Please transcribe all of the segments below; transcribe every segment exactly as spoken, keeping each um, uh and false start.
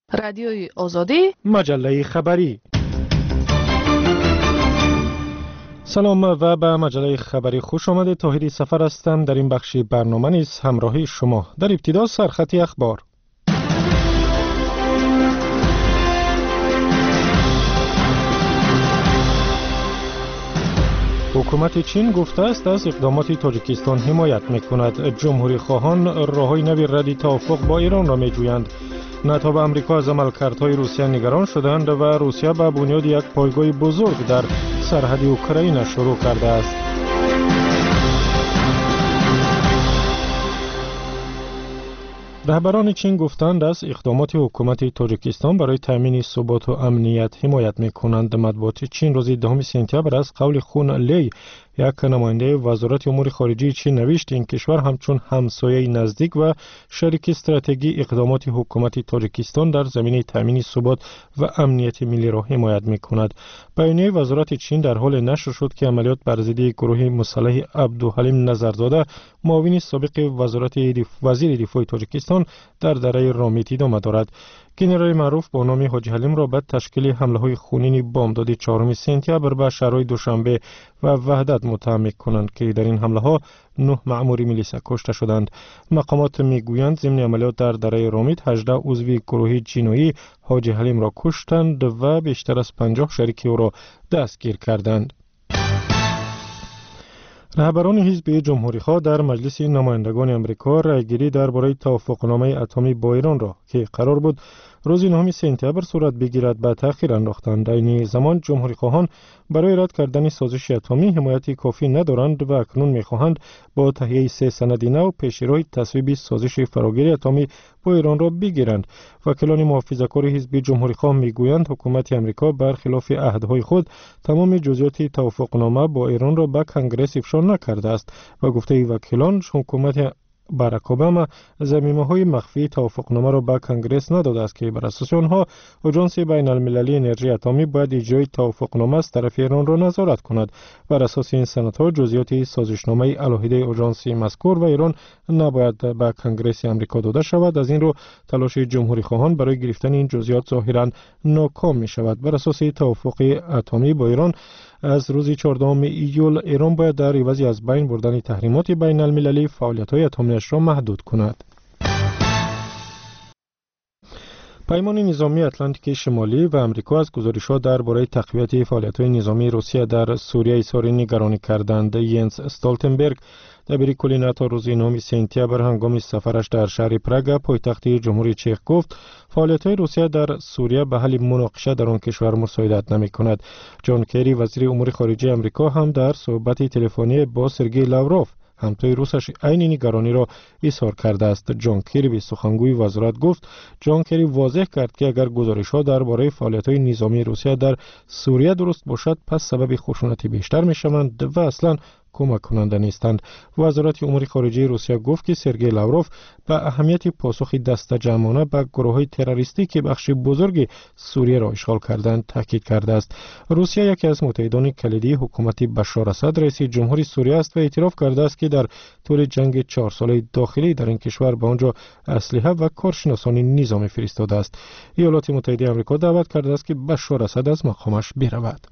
رادیوی آزادی، مجله خبری. سلام و به مجله خبری خوش آمده. طاهری سفر هستم. در این بخش برنامه نیز همراهی شما. در ابتدا سرخط اخبار. حکومت چین گفته است از اقدامات تاجیکستان حمایت می‌کند. جمهوری خواهان راه‌های نوی رد توافق با ایران را می‌جویند. ناتو و آمریکا از عملکردهای روسیه نگران شدند و روسیه به بنیاد یک پایگاه بزرگ در سرحد اوکراین شروع کرده است. رهبران چین گفتند از اقدامات حکومت تاجیکستان برای تامین ثبات و امنیت حمایت می‌کنند. مطبوعات چین روز دهم سپتامبر از قول خون لی، یک نماینده وزارت امور خارجه چین، نوشت این کشور همچون همسایه نزدیک و شریک استراتژی اقدامات حکومت تاجیکستان در زمینه تامین ثبات و امنیت ملی را حمایت می‌کند. بیانیه وزارت چین در حال نشر شد که عملیات بر ضد گروه مسلح عبدالحلیم نظرزاده، معاون سابق وزارت وزیر دفاع تاجیکستان، در دره رامیت ادامه دارد. گنرال معروف با نام حاجی حلیم را بعد تشکیل حمله‌های خونین بامداد چهارم سپتامبر به شهرهای دوشنبه و وحدت متهم می‌کنند که در این حمله‌ها نه مأمور میلیسا کشته شدند. مقامات میگویند ضمن عملیات در دره رامیت هجده عضو گروه جنایی حاجی حلیم را کشتند و بیشتر از پنجاه شریک او را دستگیر کردند. رهبران حزب جمهوری‌خواه در مجلس نمایندگان آمریکا رأیگیری درباره توافقنامه اتمی با ایران را که قرار بود روز نهم سپتامبر صورت بگیرد به تأخیر انداختند. در این زمان جمهوری‌خواهان برای رد کردن سازش اتمی حمایت کافی ندارند و اکنون می‌خواهند با تهیه سه سند نو پیش‌روی تصویب سازش فراگیری اتمی با ایران را بگیرند. وکیلان محافظه‌کار حزب جمهوری‌خواه می‌گویند حکومت آمریکا برخلاف عهدهای خود تمام جزئیات توافقنامه با ایران را به کنگره افشا نکرده است و گفته وکیلان حکومت باراک اوباما ضمیمه‌های مخفی توافقنامه را به کنگره نداده است که بر اساس آنها آژانس بین المللی انرژی اتمی باید اجرای توافقنامه از طرف ایران را نظارت کند. بر اساس این سندها جزئیات سازشنامه علیحده آژانس مذکور و ایران نباید به کنگره آمریکا داده شود. از این رو تلاش جمهوری خواهان برای گرفتن این جزئیات ظاهراً ناکام می شود. بر اساس توافق اتمی با ایران از روز چهاردهم ایول ایران باید در عوض از بین بردن تحریمات بین المللی فعالیت‌های اتمی‌اش را محدود کند. پیمان نظامی اتلانتیک شمالی و امریکا از گزارش‌ها درباره تقویت فعالیت‌های نظامی روسیه در سوریه اظهار نگرانی کردند. ینس استولتنبرگ دبیر کل ناتو روز نهم سپتامبر هنگام سفرش در شهر پراگ پایتخت جمهوری چک گفت فعالیت‌های روسیه در سوریه به حل مناقشه در آن کشور مساعدت نمی‌کند. جان کری وزیر امور خارجه آمریکا هم در صحبت تلفنی با سرگئی لاوروف همتای روسش عین نگرانی را اظهار کرده است. جان کری به سخنگوی وزارت گفت جان کری واضح کرد که اگر گزارش‌ها درباره فعالیت‌های نظامی روسیه در سوریه درست باشد پس سبب خشونت بیشتر می‌شوند و اصلاً کمک کننده نیستند. وزارت امور خارجه روسیه گفت که سرگئی لاوروف به اهمیت پاسخ دست جمعانه به گروه‌های تروریستی که بخش بزرگ سوریه را اشغال کردند تاکید کرده است. روسیه یکی از متحدان کلیدی حکومت بشار اسد رئیس جمهوری سوریه است و اعتراف کرده است که در طول جنگ چهار ساله داخلی در این کشور به آنجا اسلحه و کارشناسان نظامی فرستاده است. ایالات متحده آمریکا دعوت کرده است که بشار اسد از مقامش برود.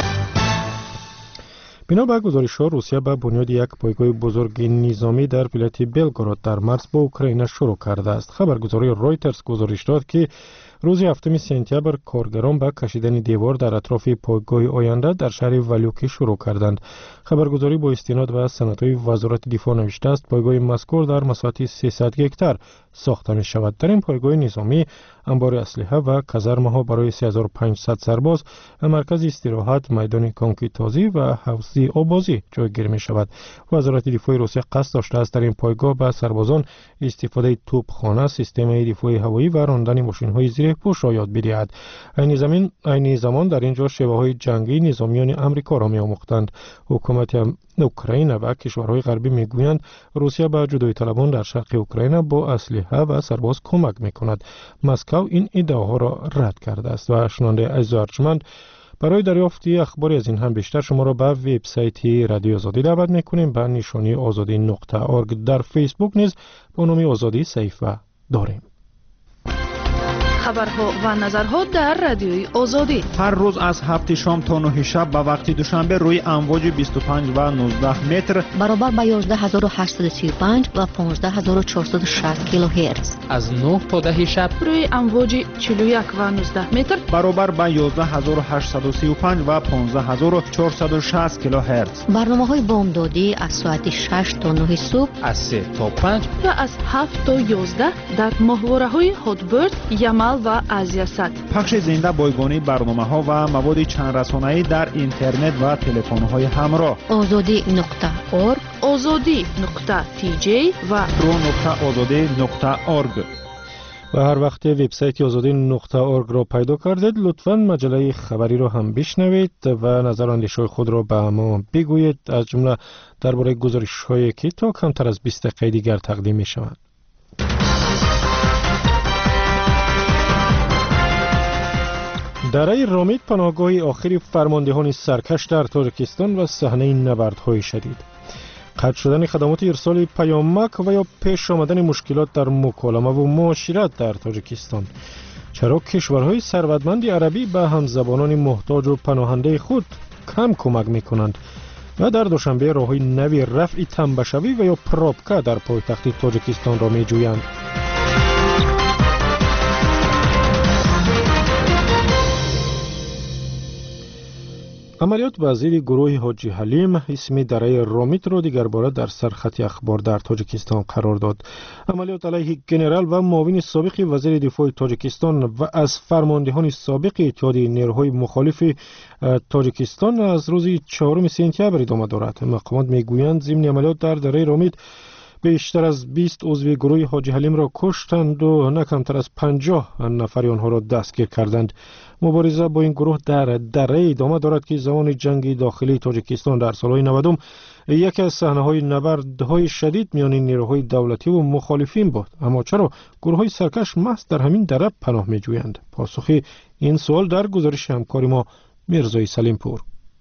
بنا به گزارش‌ها روسیه به بنیاد یک پایگاه بزرگ نظامی در ولایت بلگراد در مرز با اوکراین شروع کرده است. خبرگزاری رویترز گزارش داد که روز هفتم سپتامبر کارگران به کشیدن دیوار در اطراف پایگاه آینده در شهر ولوکی شروع کردند. خبرگزاری با استناد به سندهای وزارت دفاع نوشته است پایگاه مذکور در مساحت سیصد هکتار ساخته می شود. در این پایگاه نظامی انبار اسلحه و کازرمه ها برای سه هزار و پانصد سرباز، مرکز استراحت، میدان کانکیتازی و حوض آبازی جایگیر می شود. وزارت دفاع روسیه قصد داشته است در این پایگاه به سربازان استفاده توپخانه، سیستم دفاع هوایی و راندن ماشین‌های زیر پوش را یاد بدهد. این زمان این زمان در اینجا شیوه‌های جنگی نظامیان آمریکا را می‌آموختند. حکومت اوکراین و کشورهای غربی میگویند روسیه به جدایی طلبان در شرق اوکراین با اسلحه و سرباز کمک می‌کند. مسکو این ادعاها را رد کرده است. و شنونده عزیز و ارجمند، برای دریافت اخباری از این هم بیشتر شما را به وبسایت رادیو آزادی دعوت می‌کنیم. به نشانی آزادی نقطه اورگ در فیسبوک نیز با نام آزادی صفحه داریم. خبرها و نظرها در رادیوی آزادی. هر روز از هفت شام تا نه شب به وقت دوشنبه روی امواج بیست و پنج و نوزده متر برابر با یازده هزار و هشتصد و سی و پنج و پانزده هزار و چهارصد و شصت کیلوهرتز. از نه تا ده شب روی امواج چهل و یک و نوزده متر برابر با یازده هزار و هشتصد و سی و پنج و پانزده هزار و چهارصد و شصت کیلوهرتز. برنامه‌های بامدادی از ساعت شش تا نه صبح، از سه تا پنج و از هفت تا یازده در ماهواره‌های هاتبرد، یمل و آزیاست. پخش زنده بایگانی برنامه‌ها و مواد چند رسانه‌ای در اینترنت و تلفن‌های همراه. آزادی نقطه اورگ، آزادی نقطه تی جی و رو نقطه آزادی نقطه اورگ. و هر وقت وبسایت آزادی نقطه اورگ را پیدا کردید لطفاً مجله خبری را هم بشنوید و نظر و اندیشه خود را به ما بگویید، از جمله درباره گزارش‌هایی که تا کمتر از بیست دقیقه دیگر تقدیم می‌شوند. دره رامید پناهگاه آخری فرماندهان سرکش در تاجیکستان و صحنه نبردهای شدید. قطع شدن خدمات ارسال پیامک و یا پیش آمدن مشکلات در مکالمه و معاشرت در تاجیکستان. چرا کشورهای ثروتمند عربی به همزبانان محتاج و پناهنده خود کم کمک میکنند و در دوشنبه راههای نوی رفع تنبشوی و یا پراپکا در پایتخت تاجیکستان را میجویند. عملیات به ضد گروه حاجی حلیم اسم دره رامید را دیگر باره در سرخط اخبار در تاجیکستان قرار داد. عملیات علیه ژنرال و معاون سابق وزیر دفاع تاجیکستان و از فرماندهان سابق اتحاد نیروهای مخالف تاجیکستان از روز چهارم سپتامبر ادامه دارد. مقامات میگویند ضمن عملیات در دره رامید بیشتر از بیست عضو گروه حاجی حلیم را کشتند و نه کمتر از پنجاه نفر آنها را دستگیر کردند. مبارزه با این گروه در دره ادامه دارد که زمان جنگ داخلی تاجیکستان در سالهای نود یکی از صحنه‌های نبردهای شدید میان نیروهای دولتی و مخالفین بود. اما چرا گروه‌های سرکش محض در همین دره پناه می‌جویند؟ پاسخ این سوال در گزارش همکار ما میرزای سلیم پور.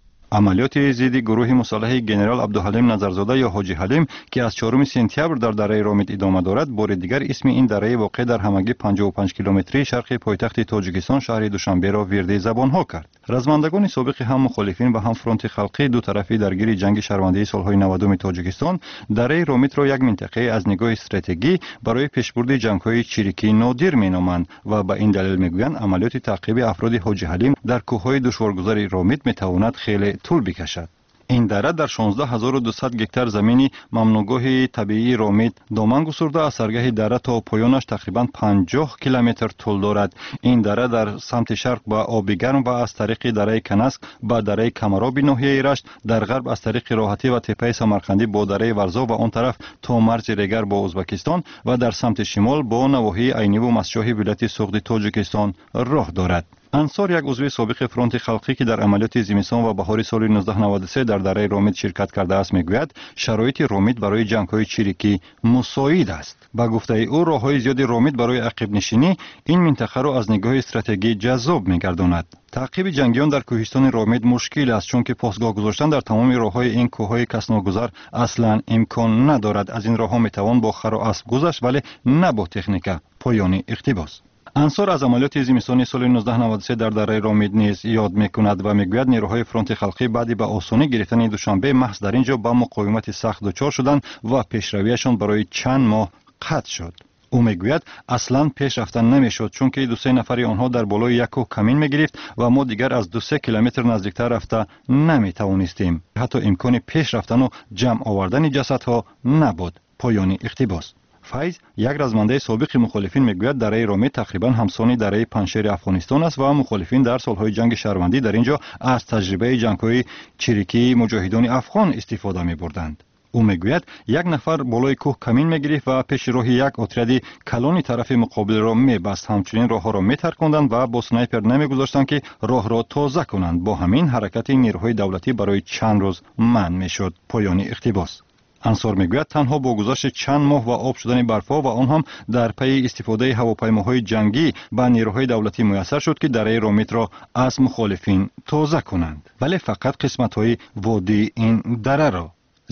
عملیات ضد گروه مسلح ژنرال عبدالحلیم نظرزاده یا حاجی حلیم که از چهارم سپتامبر در دره رامید ادامه دارد، بار دیگر اسم این دره واقع در همگی پنجاه و پنج کیلومتری شرق پایتخت تاجیکستان شهر دوشنبه را ورده زبانها کرد. رزمندگان سابق هم مخالفین و هم فرانت خلقی دو طرفی درگیر جنگ شرمنده سالهای نود تاجیکستان دره رامید را یک منطقه از نگاه استراتژی برای پیشبرد جنگ‌های چریکی نادر مینامند و به این دلیل میگویند عملیات تعقیب افراد حاجی حلیم در کوههای دشوارگذار رامید میتواند خیلی طول بکشد. این دره در شانزده هزار و دویست گکتار زمین ممنوعگاه طبیعی رامید دامن گسترده از سرگاه دره تا پایانش تقریبا پنجاه کیلومتر طول دارد. این دره در سمت شرق با آب گرم و از طریق دره کنسک با دره کمرابی ناحیه رشت، در غرب از طریق راحتی و تپه سمرقندی با دره ورزا و آن طرف تا مرز ریگر با ازبکستان و در سمت شمال با نواحی عینی و مسجح ولایت سوغد تاجیکستان راه دارد. انصار یک عضو سابق فرانت خلقی که در عملیات زمستان و بهار سال نوزده نود و سه در دره رامید شرکت کرده است میگوید شرایط رامید برای جنگ‌های چریکی مساعد است. با گفته او راه‌های زیاد رامید برای عقب نشینی این منطقه را از نگاه استراتژی جذاب می‌گرداند. تعقیب جنگیان در کوهستان رامید مشکل است چون که پاسگاه گذاشتن در تمام راه‌های این کوه‌های کسناگذار اصلاً امکان ندارد. از این راه‌ها میتوان با خر و اسب گذشت ولی نه با تکنیک. پایان اقتباس. انصار از عملیات زمستانی سال نوزده نود و سه در دره رامید نیز یاد میکند و میگوید نیروهای فرانت خلقی بعد به آسانی گرفتن دوشنبه محض در اینجا با مقاومت سخت دچار شدند و پیشرویشان برای چند ماه قطع شد. او میگوید اصلا پیش رفتن نمیشد چون که دو سه نفری آنها در بالای یک کوه کمین میگرفت و ما دیگر از دو سه کیلومتر نزدیکتر رفته نمیتوانستیم. حتی امکان پیش رفتن و جمع آوردن جسدها نبود. پایان اقتباس. فیض یک رزمنده سابق مخالفین میگوید دره رامید تقریبا همسان دره پنشیر افغانستان است و مخالفین در سالهای جنگ شهروندی در اینجا از تجربه جنگ‌های چریکی مجاهدان افغان استفاده می‌بردند. او میگوید یک نفر بالای کوه کمین میگرفت و پیش راه یک اتریادی کلانی طرف مقابل را میبست. همچنین راه ها را میترکاندند و با سنایپر نمیگذاشتند که راه را تازه کنند. با همین حرکت نیروهای دولتی برای چند روز منع میشد. پایان اقتباس. انصار میگوید تنها با گذشت چند ماه و آب شدن برفها و آن هم در پی استفاده هواپیماهای جنگی به نیروهای دولتی میسر شد که دره رامید را از مخالفین تازه کنند، ولی فقط قسمت‌های وادی این دره را.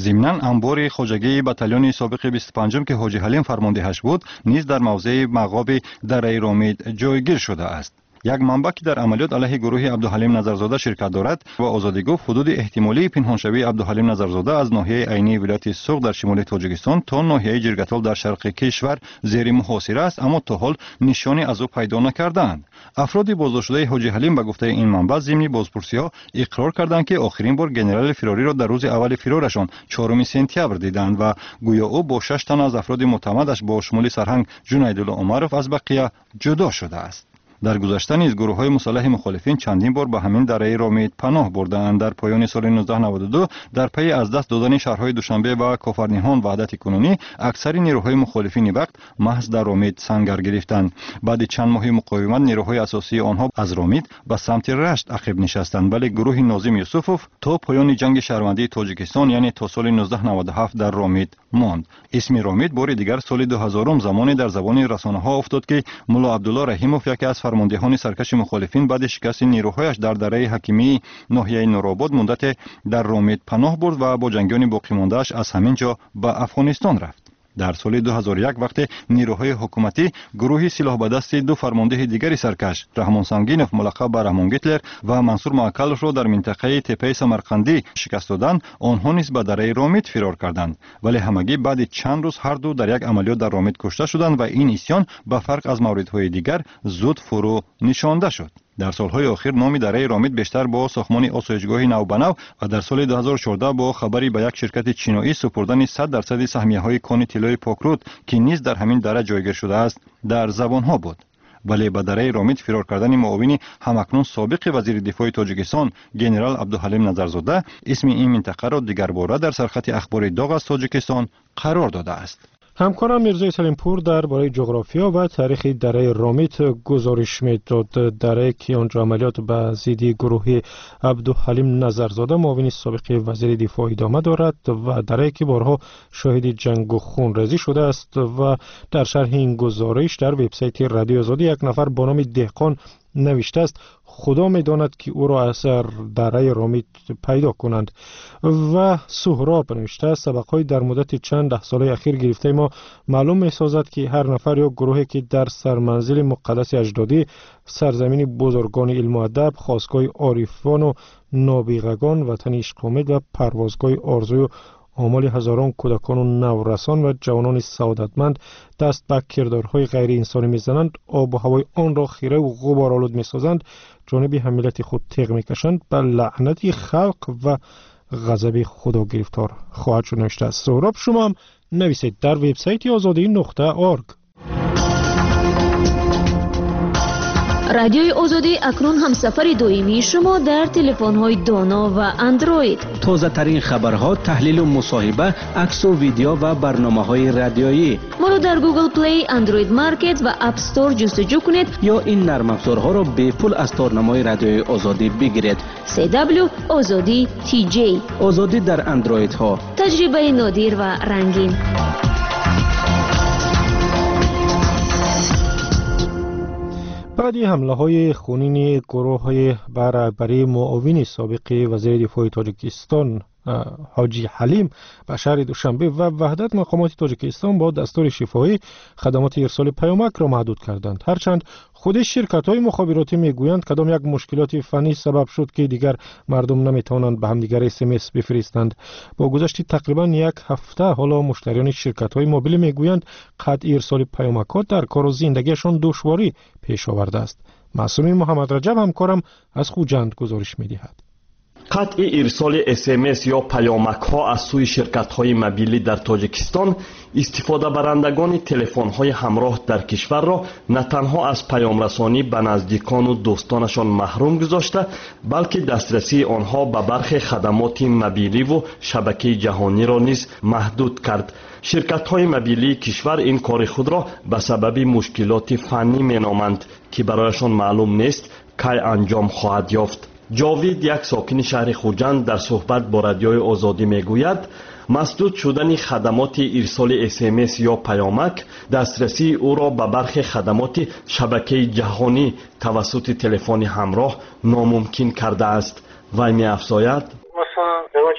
ضمناً انبار خوجگی بتالون سابق بیست و پنج که حاجی حلیم فرماندهش بود نیز در موضع مغاب دره رامید جایگیر شده است. یک منبع که در عملیات علیه گروه عبدالحلیم نظرزاده شرکت دارد و آزادی گفت حدود احتمالی پنهانشوی عبدالحلیم نظرزاده از ناحیه عینی ولایت سوق در شمال تاجیکستان تا ناحیه جرگتال در شرق کشور زیر محاصره است، اما تا حال نشانی از او پیدا نکردند. افراد بازداشت شده حاجی حلیم به گفته این منبع ضمن بازپرسی‌ها اقرار کردند که آخرین بار گنرال فراری را در روز اول فرارشان چهارم سپتامبر دیدند و گویا او با شش تن از افراد معتمدش با شمول سرهنگ جنیدالله عمرов از بقیه جدا شده است. در گذشته نیز گروه‌های مسلح مخالفین چندین بار به همین دره رامید پناه بردند. در پایان سال نوزده نود و دو در پی از دست دادن شهرهای دوشنبه و کافرنیهان وحدت کنونی اکثر نیروهای مخالفین وقت محض در رامید سنگر گرفتند. بعد چند ماه مقاومت نیروهای اساسی آنها از رامید به سمت رشت عقب نشستند، ولی گروه ناظم یوسفوف تا پایان جنگ شهروندی تاجیکستان یعنی تا سال نوزده نود و هفت در رامید ماند. اسم رامید بار دیگر سال دو هزار زمانی در زبان رسانه‌ها افتاد که ملا عبدالله رحیموف یکی از فرماندهان سرکش مخالفین بعد شکست نیروهایش در دره حکیمی ناحیه نورآباد مدت در رامید پناه برد و با جنگیان باقی مانده‌اش از همین جا به افغانستان رفت. در سال دو هزار و یک وقتی نیروهای حکومتی گروهی سلاح به دست دو فرمانده دیگری سرکش رحمان سنگینوف ملقب به رحمان گیتلر و منصور معکلوف را در منطقه تپه سمرقندی شکست دادند، آنها نیز به دره رامید فرار کردند، ولی همگی بعد چند روز هر دو در یک عملیات در رامید کشته شدند و این اسیان به فرق از موردهای دیگر زود فرو نشانده شد. در سالهای اخیر نام دره رامید بیشتر با ساختمان آسایشگاه نو به نو و در سال دو هزار و چهارده با خبری به یک شرکت چینایی سپردن صد درصد سهمیه‌های کان طلای پاکرود که نیز در همین دره جایگیر شده است در زبانها بود. ولی به دره رامید فرار کردن معاون همکنون سابق وزیر دفاع تاجیکستان گنرال عبدالحلیم نظرزاده اسم این منطقه را دیگر باره در سرخط اخبار داغ از تاجیکستان قرار داده است. همکارم میرزای سلیمپور درباره جغرافیا و تاریخ دره رامید گزارش میداد. دره که آنجا عملیات به ضد گروه عبدالحلیم نظرزاده معاون سابق وزیر دفاع ادامه دارد و دره که بارها شاهد جنگ و خونریزی شده است و در شرح این گزارش در وبسایت رادیو آزادی یک نفر با نام دهقان نوشته است خدا میداند که او را از دره رامید پیدا کنند. و سهراب نوشته است سبقهای در مدت چند ده ساله اخیر گرفته ما معلوم می سازد که هر نفر یا گروهی که در سرمنزل مقدس اجدادی سرزمین بزرگان علم و ادب، خاستگاه عارفان و نابغگان، وطن عشق و امید و پروازگاه آرزوی و آمال هزاران کودکان و نورسان و جوانان سعادتمند دست به کردارهای غیر انسانی میزنند، آب و هوای آن را خیره و غبارآلود میسازند، جانب همت خود تیغ میکشند، به لعنت خلق و غضب خدا گرفتار خواهد شد. نوشته است. سهراب شما هم نویسید در وبسایت آزادی نقطه اورگ. رادیوی آزادی اکنون هم سفر دائمی شما در تلفن‌های دانا و اندروید. تازه ترین خبرها، تحلیل و مصاحبه، عکس و ویدیو و برنامه‌های رادیویی. ما رو در گوگل پلی، اندروید مارکت و اپ استور جستجو کنید یا این نرم افزارها را به پول از تارنمای رادیوی آزادی بگیرید. سی دبلیو آزادی تی جی. آزادی در اندروید ها. تجربه نادر و رنگین. بعدی حمله های خونین گروه های برابری معاون سابق وزیر دفاع تاجیکستان حاجی حلیم به شهر دوشنبه و وحدت مقامات تاجیکستان با دستور شفاهی خدمات ارسال پیامک را محدود کردند. هرچند خود شرکت های مخابراتی میگویند کدام یک مشکلات فنی سبب شد که دیگر مردم نمیتوانند به هم دیگر اس ام اس بفرستند. با گذشت تقریبا یک هفته حالا مشتریان شرکت های موبیل میگویند قطع ارسال پیامک ها در کار و زندگیشان دشواری پیش آورده است. معصومی محمد رجب همکارم از خوجند گزارش میدهد. قطع ارسال اس ام اس یا پیامک ها از سوی شرکت های موبیلی در تاجیکستان استفاده برندگان تلفن های همراه در کشور را نه تنها از پیام رسانی به نزدیکان و دوستانشان محروم گذاشته، بلکه دسترسی آنها به برخی خدمات موبیلی و شبکه جهانی را نیز محدود کرد. شرکت های موبیلی کشور این کار خود را به سبب مشکلات فنی می نامند که برایشان معلوم نیست کی انجام خواهد یافت. جاوید، یک ساکن شهر خوجند، در صحبت با رادیوی آزادی میگوید مسدود شدن خدمات ارسال اس ام اس یا پیامک دسترسی او را به برخی خدمات شبکه جهانی توسط تلفن همراه ناممکن کرده است. وی می افزاید مثلا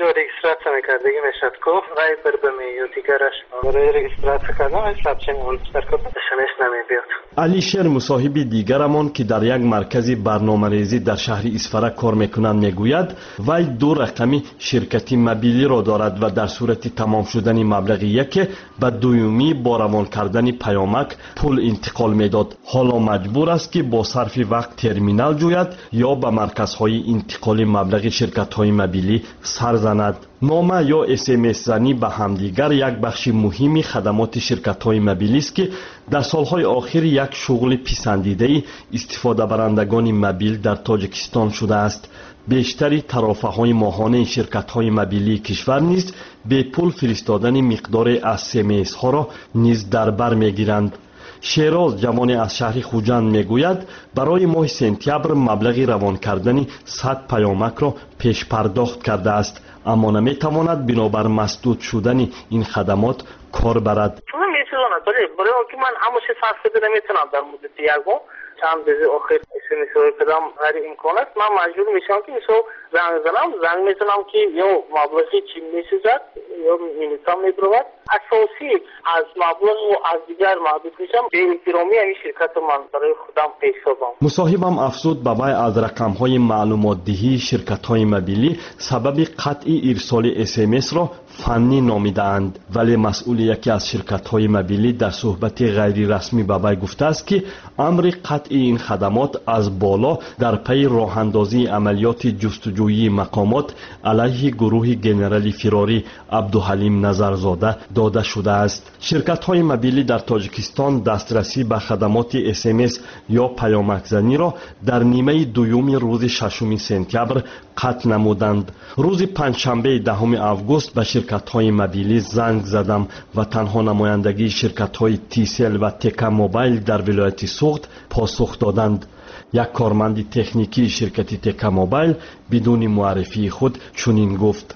رجیسترات میکردگی میشد که رای بر بمیو دیگرش برای رجیسترات کردم حساب چنین اون سرکتشنش نمیبیاد. علی شیر مصاحب دیگرمان که در یک مرکز برنامه‌ریزی در شهر اسفره کار میکنند میگوید وی دو رقمی شرکتی موبیلی را دارد و در صورت تمام شدن مبلغ یک به دومی با روان کردن پیامک پول انتقال میداد. حالا مجبور است که با صرف وقت ترمینال جوید یا به مرکزهای انتقال مبلغ شرکت‌های موبیلی سر زند. نامه یا اس ام اس زنی به همدیگر یک بخش مهمی خدمات شرکت‌های موبیلی است که در سالهای آخر یک شغل پسندیده استفاده برندگان موبیل در تاجیکستان شده است. بیشتری طرفه‌های ماهانه شرکت‌های موبیلی کشور نیز به پول فرستادن مقدار اس ام اس ها را نیز در بر می‌گیرند. شیراز جوان از شهر خوجند میگوید برای ماه سپتامبر مبلغ روان کردن صد پیامک را پیش پرداخت کرده است، اما نمیتواند بنابر مسدود شدن این خدمات کار برد. نمیتواند ولی برای که من هموشه صرف بده نمیتونم در مدت یک ماه چند روز آخر مثل کدام هر امکان است من مجبور میشم که مثلا زنگ زنم زنگ میتونم که یا مبلغی چی میسوزد یا مینیتام میبرود اساسی از مبلغ و از دیگر محدود میشم به احترامی این شرکت من برای خودم پیش بردم. مصاحبم افزود به وی از رقم‌های معلومات دهی شرکت‌های موبیلی سبب قطع ارسال اس ام اس را فنی نامیدند، ولی مسئول یکی از شرکت‌های موبیلی در صحبت غیر رسمی به وی گفته است که امر قطع این خدمات از بالا در پی راه‌اندازی عملیات جستجویی مقامات علیه گروه جنرال فراری عبدالحلیم نظرزاده داده شده است. شرکت‌های موبیلی در تاجیکستان دسترسی به خدمات اس ام اس یا پیامک زنی را در نیمه دوم روز ششم سپتامبر قطع نمودند. روز پنجشنبه دهم آگوست به شرکت‌های موبیلی زنگ زدم و تنها نمایندگی شرکت‌های تیسل و تکا موبایل در ولایت سوخت پاسخ دادند. یک کارمند تکنیکی شرکت تکا موبایل بدون معرفی خود چنین گفت: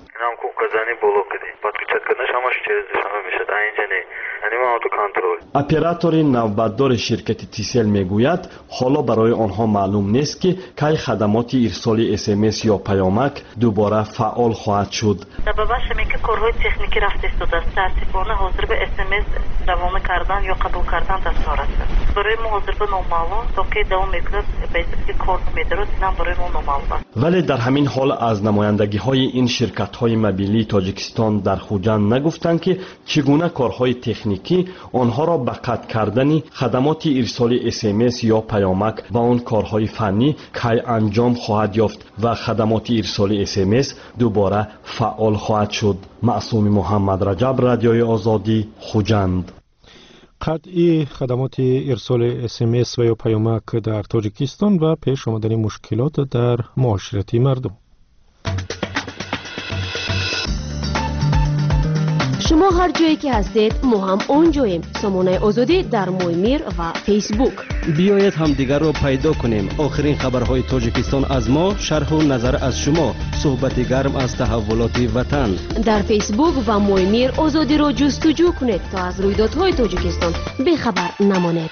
اپراتور نوبتدار شرکت تیسل میگوید حالا برای آنها معلوم نیست که کی خدمات ارسال اس ام اس یا پیامک دوباره فعال خواهد شد. سببش اینه که کارهای تکنیکی رفت استفاده است. ترتیبانه حاضر به اس ام اس روانه کردن یا قبول کردن دستور است. برای ما حاضر به نامعلوم تا که دوام میکنه به کار میدارد اینم برای ما نامعلوم است. ولی در همین حال از نمایندگی های این شرکت های موبیلی تاجیکستان در خوجند نگفتند که چگونه کارهای تکنیکی آنها را به قطع کردن خدمات ارسال اس ام اس یا پیامک و آن کارهای فنی کی انجام خواهد یافت و خدمات ارسال اس ام اس دوباره فعال خواهد شد. معصوم محمد رجب، رادیوی آزادی، خوجند. قطعی خدمات ارسال اس ام اس و یا پیامک در تاجیکستان و پیش آمدن مشکلات در معاشرتی مردم. شما هر جایی که هستید ما هم اونجاییم. سامانه آزادی در مویمیر و فیسبوک. بیایید همدیگر را پیدا کنیم. آخرین خبرهای تاجیکستان از ما، شرح و نظر از شما، صحبت گرم از تحولات وطن. در فیسبوک و مویمیر آزادی را جستجو کنید تا از رویدادهای تاجیکستان بیخبر نمانید.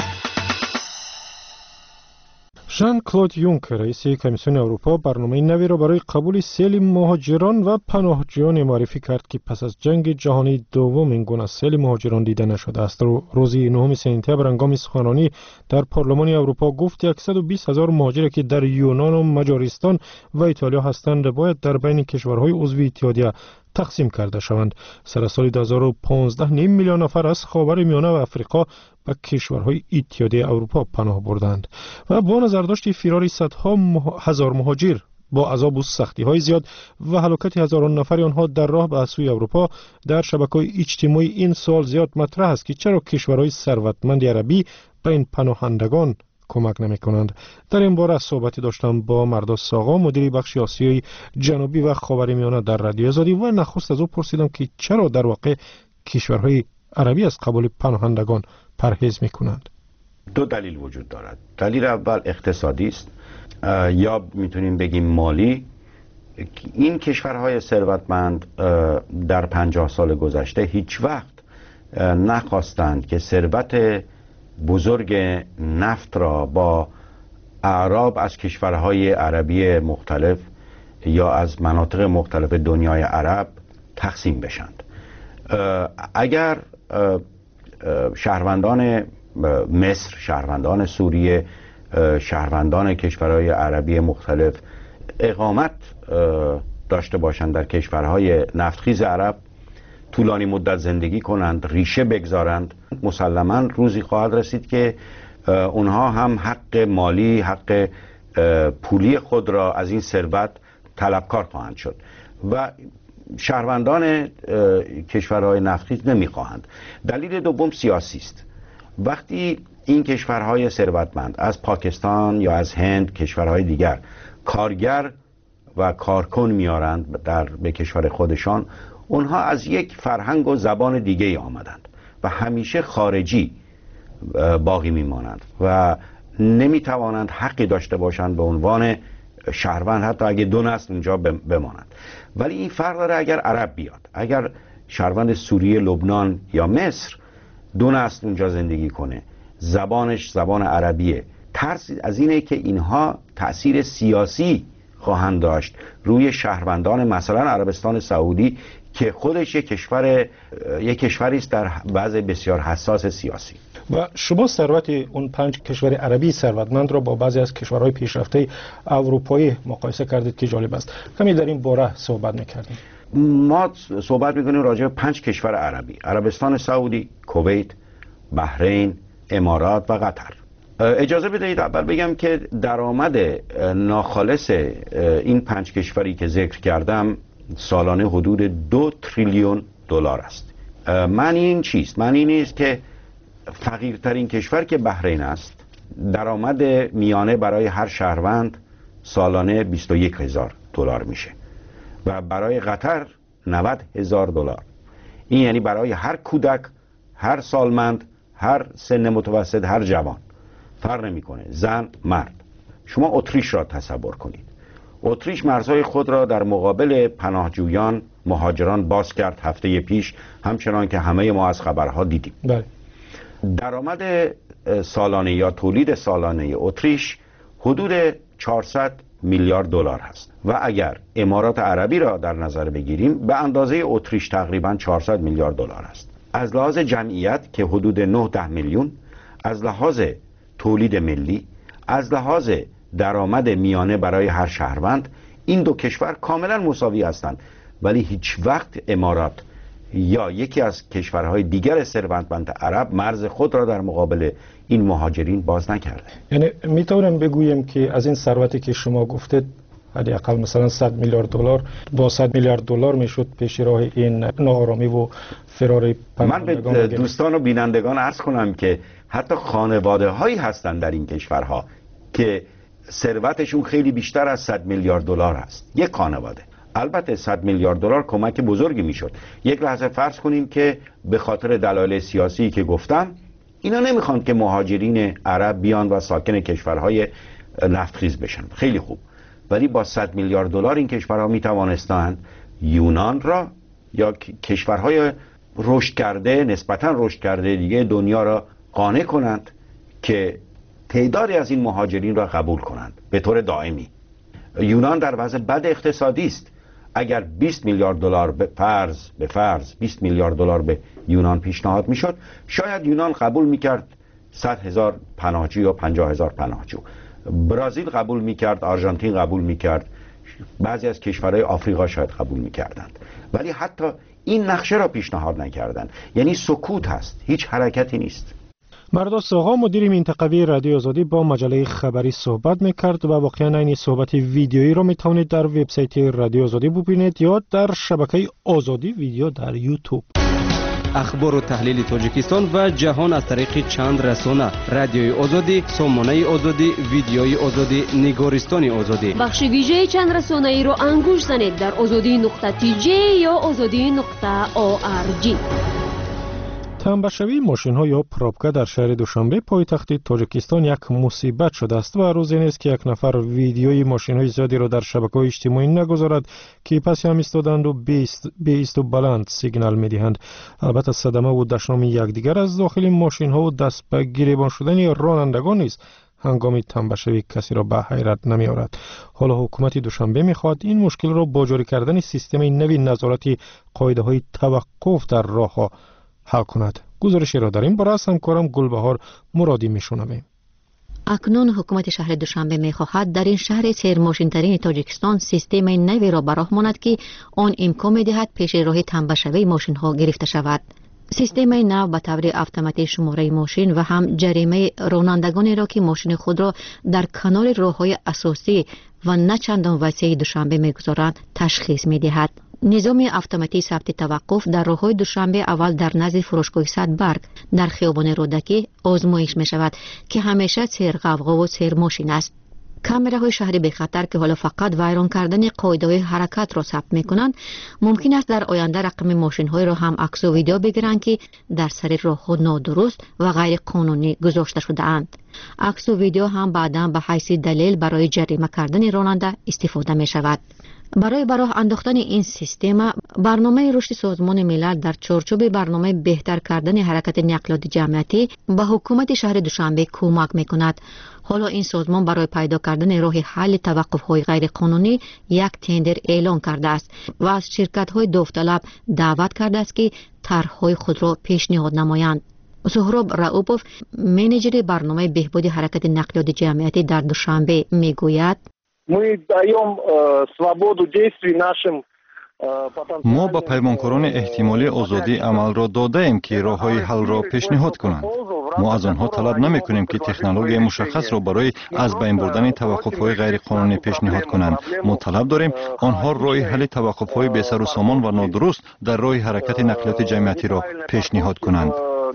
ژان کلود یونکر رئیس کمیسیون اروپا برنامه نوی را برای قبول سیل مهاجران و پناهجویان معرفی کرد که پس از جنگ جهانی دوم این گونه سیل مهاجران دیده نشده است. روز نهم سپتامبر هنگام سخنرانی در پارلمان اروپا گفت صد و بیست هزار مهاجر که در یونان و مجارستان و ایتالیا هستند باید در بین کشورهای عضو اتحادیه تقسیم کرده شوند. سر سال دو هزار و پانزده نیم میلیون نفر از خاورمیانه و افریقا به کشورهای اتحادیه اروپا پناه بردند و با نظرداشت فرار صدها هزار مهاجر با عذاب و سختی های زیاد و هلاکت هزاران نفر آنها در راه به سوی اروپا، در شبکه‌های اجتماعی این سوال زیاد مطرح است که چرا کشورهای ثروتمند عربی به این پناهندگان کمک نمی کنند. در این باره صحبتی داشتم با مرداس آقا، مدیر بخش آسیای جنوبی و خاورمیانه در رادیو آزادی و نخست از او پرسیدم که چرا در واقع کشورهای عربی از قبول پناهندگان پرهیز می کنند. دو دلیل وجود دارد. دلیل اول اقتصادی است یا میتونیم بگیم مالی. این کشورهای ثروتمند در پنجاه سال گذشته هیچ وقت نخواستند که ثروت بزرگ نفت را با اعراب از کشورهای عربی مختلف یا از مناطق مختلف دنیای عرب تقسیم بشند. اگر شهروندان مصر، شهروندان سوریه، شهروندان کشورهای عربی مختلف اقامت داشته باشند در کشورهای نفتخیز عرب، طولانی مدت زندگی کنند، ریشه بگذارند، مسلماً روزی خواهد رسید که اونها هم حق مالی، حق پولی خود را از این ثروت طلبکار خواهند شد و شهروندان کشورهای نفتخیز نمیخواهند. دلیل دوم سیاسی است. وقتی این کشورهای ثروتمند از پاکستان یا از هند، کشورهای دیگر کارگر و کارکن میارند در به کشور خودشان، اونها از یک فرهنگ و زبان دیگه ای آمدند و همیشه خارجی باقی میمانند و نمیتوانند حقی داشته باشند به عنوان شهروند، حتی اگه دو نسل اونجا بمانند. ولی این فرق داره اگر عرب بیاد، اگر شهروند سوریه، لبنان یا مصر دو نسل اونجا زندگی کنه، زبانش زبان عربیه، ترس از اینه که اینها تأثیر سیاسی خواهند داشت روی شهروندان مثلا عربستان سعودی که خودش یک کشور یک کشوری است در وضع بسیار حساس سیاسی. و شما ثروت اون پنج کشور عربی ثروتمند را با بعضی از کشورهای پیشرفته اروپایی مقایسه کردید که جالب است. کمی در این باره صحبت می‌کردیم. ما صحبت می‌کنیم راجع به پنج کشور عربی: عربستان سعودی، کویت، بحرین، امارات و قطر. اجازه بدهید اول بگم که درآمد ناخالص این پنج کشوری که ذکر کردم سالانه حدود دو تریلیون دلار است. معنی این چیست؟ معنی این است که فقیرترین کشور که بحرین است، درآمد میانه برای هر شهروند سالانه بیست و یک هزار دلار میشه و برای قطر نود هزار دلار. این یعنی برای هر کودک، هر سالمند، هر سن متوسط، هر جوان، فرق نمیکنه، زن، مرد. شما اتریش را تصور کنید. اتریش مرزهای خود را در مقابل پناهجویان، مهاجران باز کرد هفته پیش، همچنان که همه ما از خبرها دیدیم. بله. درآمد سالانه یا تولید سالانه اتریش حدود چهارصد میلیارد دلار هست و اگر امارات عربی را در نظر بگیریم به اندازه اتریش تقریبا چهارصد میلیارد دلار است. از لحاظ جمعیت که حدود نه ده میلیون، از لحاظ تولید ملی، از لحاظ درآمد میانه برای هر شهروند، این دو کشور کاملا مساوی هستند. ولی هیچ وقت امارات یا یکی از کشورهای دیگر ثروتمند عرب مرز خود را در مقابل این مهاجرین باز نکرده. یعنی میتونم بگویم که از این ثروتی که شما گفتید حداقل مثلا صد میلیارد دلار با صد میلیارد دلار میشد پیش راه این ناآرامی و فرار. من به دوستان و بینندگان عرض کنم که حتی خانواده هایی هستند در این کشورها که ثروتشون خیلی بیشتر از صد میلیارد دلار است. یک خانواده. البته صد میلیارد دلار کمک بزرگی میشد. یک لحظه فرض کنیم که به خاطر دلایل سیاسی که گفتم اینا نمیخوان که مهاجرین عرب بیان و ساکن کشورهای نفتخیز بشن. خیلی خوب. ولی با صد میلیارد دلار این کشورها میتوانستند یونان را یا کشورهای رشد کرده، نسبتاً رشد کرده دیگه دنیا را قانع کنند که تعدادی از این مهاجرین را قبول کنند به طور دائمی. یونان در وضع بد اقتصادی است. اگر بیست میلیارد دلار به فرض به فرض بیست میلیارد دلار به یونان پیشنهاد میشد، شاید یونان قبول میکرد صد هزار پناهجو یا پنجاه هزار پناهجو. برزیل قبول میکرد، آرژانتین قبول میکرد، بعضی از کشورهای آفریقا شاید قبول میکردند. ولی حتی این نقشه را پیشنهاد نکردند. یعنی سکوت هست، هیچ حرکتی نیست. مرداس آقا مدیر منطقوی رادیو آزادی با مجله خبری صحبت میکرد و واقعا این صحبت ویدیویی را میتوانید در وبسایت رادیو آزادی ببینید یا در شبکه آزادی ویدیو در یوتیوب. اخبار و تحلیل تاجیکستان و جهان از طریق چند رسانه: رادیوی آزادی، سامانه آزادی، ویدیوی آزادی، نگارستان آزادی. بخش ویژه چند رسانه ای را انگوش زنید در آزادی نقطه تی جی یا آزادی نقطه او آر جی. تنبشوی ماشین ها یا پروبکا در شهر دوشنبه پایتخت تاجیکستان یک مصیبت شده است و روزی نیست که یک نفر ویدیوی ماشین های زیادی را در شبکه‌های اجتماعی نگذارد که پس هم ایستادند و بیست و بلند سیگنال می‌دهند. البته صدمه و دشنام یکدیگر از داخل ماشین ها و دست به گریبان شدن رانندگان نیست. هنگام تنبشوی کسی را به حیرت نمی آورد. حالا حکومت دوشنبه می خواهد این مشکل را با جاری کردن سیستم نوی نظارت قاعده های توقف در راه ها حل کند. گزارشی را داریم برای همکارم گلبهار مرادی می شنویم. اکنون حکومت شهر دوشنبه می خواهد در این شهر سیرماشین‌ترین تاجیکستان سیستم نوی را به راه ماند که آن امکان می دهد پیش راه تنبشوی ماشین ها گرفته شود. سیستم نو به طور اتوماتیک شماره ماشین و هم جریمه رانندگانی را که ماشین خود را در کنار راه‌های اساسی و نه چندان وسیع دوشنبه می‌گذارند تشخیص می‌دهد. نظام اتوماتیک ثبت توقف در راه‌های دوشنبه اول در نزد فروشگاه صدبرگ در خیابان رودکی آزمایش می‌شود که همیشه سیر غوغا و سیر ماشین است. کامراهای شهری به خطر که حالا فقط ویران کردن قاعده‌های حرکت را ثبت می‌کنند، ممکن است در آینده رقم ماشین‌های را هم عکس و ویدیو بگیرند که در سر راه‌ها نادرست و غیر قانونی گذاشته شده‌اند. عکس و ویدیو هم بعداً به حیث دلیل برای جریمه کردن راننده استفاده می‌شود. برای براه انداختن این سیستم، برنامه رشد سازمان ملل در چارچوب برنامه بهتر کردن حرکت نقلیات جمعیتی به حکومت شهر دوشنبه کمک می‌کند. حالا این سازمان برای پیدا کردن راه حل توقف‌های غیر قانونی یک تندر اعلان کرده است و از شرکت‌های داوطلب دعوت کرده است که طرح‌های خود را پیشنهاد نمایند. سهراب رؤوپوف، منیجر برنامه بهبود حرکت نقلیات جمعیتی در دوشنبه میگوید: ما با پیمانکاران احتمالی آزادی عمل را داده ایم که راه های حل را پیشنهاد کنند. ما از آنها طلب نمی کنیم که تکنولوژی مشخص را برای از بین بردن توقف های غیر قانونی پیشنهاد کنند. ما طلب داریم آنها راه حل توقف های بی سر و سامان و نادرست در راه حرکت نقلیات جمعیتی را پیشنهاد کنند.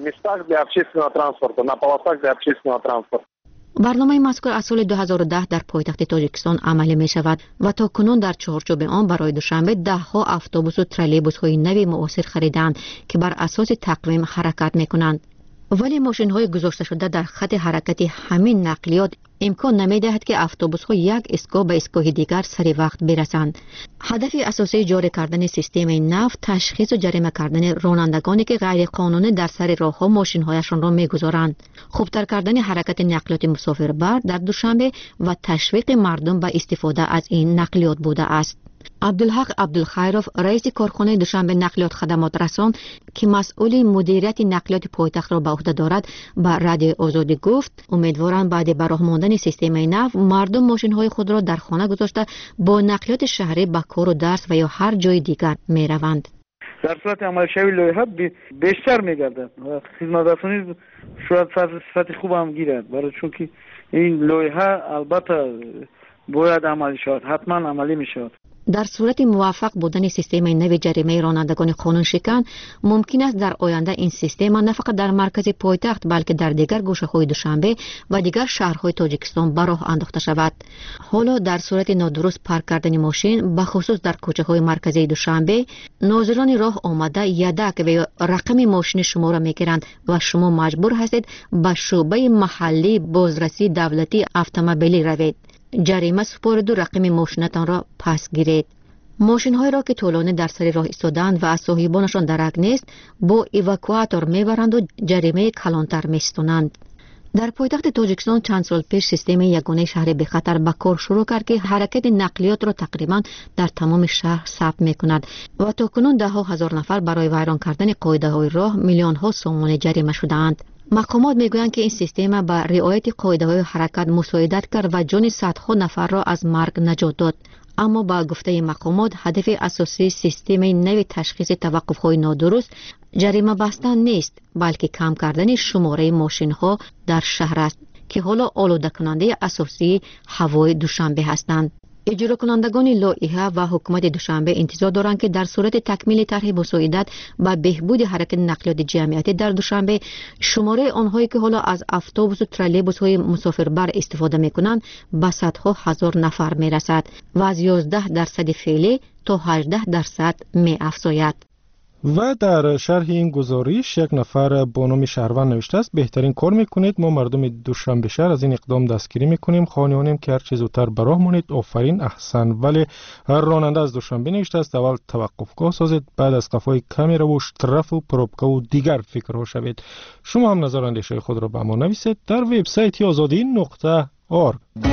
برنامه مذکور از سال دو هزار و ده در پایتخت تاجیکستان عملی می شود و تا کنون در چارچوب آن برای دوشنبه ده ها اتوبوس و ترالیبوس های نوی معاصر خریدند که بر اساس تقویم حرکت می کنند. ولی ماشین های گذاشته شده در خط حرکتی همین نقلیات امکان نمی دهد که اتوبوس ها یک ایستگاه به ایستگاه دیگر سری وقت برسند. هدف اساسی جاری کردن سیستم نو تشخیص و جریمه کردن رانندگانی که غیر قانونی در سر راه ها ماشین هایشان را میگذارند، خوبتر کردن حرکت نقلیات مسافربر در دوشنبه و تشویق مردم به استفاده از این نقلیات بوده است. عبدالحق عبدالخیروف، رئیس کارخانه دوشنبه نقلیات خدمات رسان که مسئول مدیریت نقلیات پایتخت را به عهده دارد، به رادیو آزادی گفت امیدوارند بعد براه ماندن سیستم نو مردم ماشین های خود را در خانه گذاشته با نقلیات شهری به کار و درس و یا هر جای دیگر می روند. در صورت عمل شوی لایحه بیشتر می‌گردد و خدمترسانی شاید سطح خوب هم گیرد، برای چون که این لایحه البته باید عملی شود، حتما عملی می‌شود. در صورت موفق بودن سیستم نوی جریمه رانندگان قانون شکن، ممکن است در آینده این سیستم نه فقط در مرکز پایتخت بلکه در دیگر گوشه‌های دوشنبه و دیگر شهرهای تاجیکستان به راه انداخته شود. حالا در صورت نادرست پارک کردن ماشین، به خصوص در کوچه‌های مرکزی دوشنبه، ناظران راه آمده یدک و رقم ماشین شما را میگیرند و شما مجبور هستید به شعبه محلی بازرسی دولتی اتومبیلی روید. جریمه سپرد و رقم ماشینتان را پس گیرید. ماشین های را که طولانی در سر راه ایستادند و از صاحبانشان درک نیست، با ایواکواتور میبرند و جریمه کلانتر میستونند. در پایتخت تاجیکستان چند سال پیش سیستم یگانه شهر به خطر به کار شروع کرد که حرکت نقلیات را تقریبا در تمام شهر ثبت میکند و تا کنون ده ها هزار نفر برای ویران کردن قاعده های راه میلیون ها سوم جریمه شدند. مقامات میگویند که این سیستم با رعایت قاعده‌های حرکت مساعدت کرد و جان صدها نفر را از مرگ نجات داد. اما با گفته مقامات هدف اساسی سیستم نوی تشخیص توقف‌های نادرست جریمه بستن نیست، بلکه کم کردن شماره ماشین‌ها در شهر است که حالا آلوده کننده اساسی هوای دوشنبه هستند. اجرا کنندگان لایحه و حکومت دوشنبه انتظار دارند که در صورت تکمیل طرح مساعدت و بهبود حرکت نقلیات جمعیتی در دوشنبه، شماره آنهایی که حالا از اتوبوس و ترالیبوس های مسافربر استفاده میکنند به صدها هزار نفر میرسد و از یازده درصد فعلی تا هجده درصد می افزاید. و در شرح این گزارش یک نفر با نام شهروند نوشته است: بهترین کار میکنید، ما مردم دوشنبه شهر از این اقدام دستگیری میکنیم، خانه‌ایم که هر چه زودتر به راه مونید. آفرین، احسن. ولی هر راننده از دوشنبه نوشته است اول توقفگاه سازید، بعد از قفای کامera و اشتراف و پروبکا و دیگر فکرها شوید. شما هم نظر اندیشه خود را به ما نویسید در وبسایت آزادی نقطه org.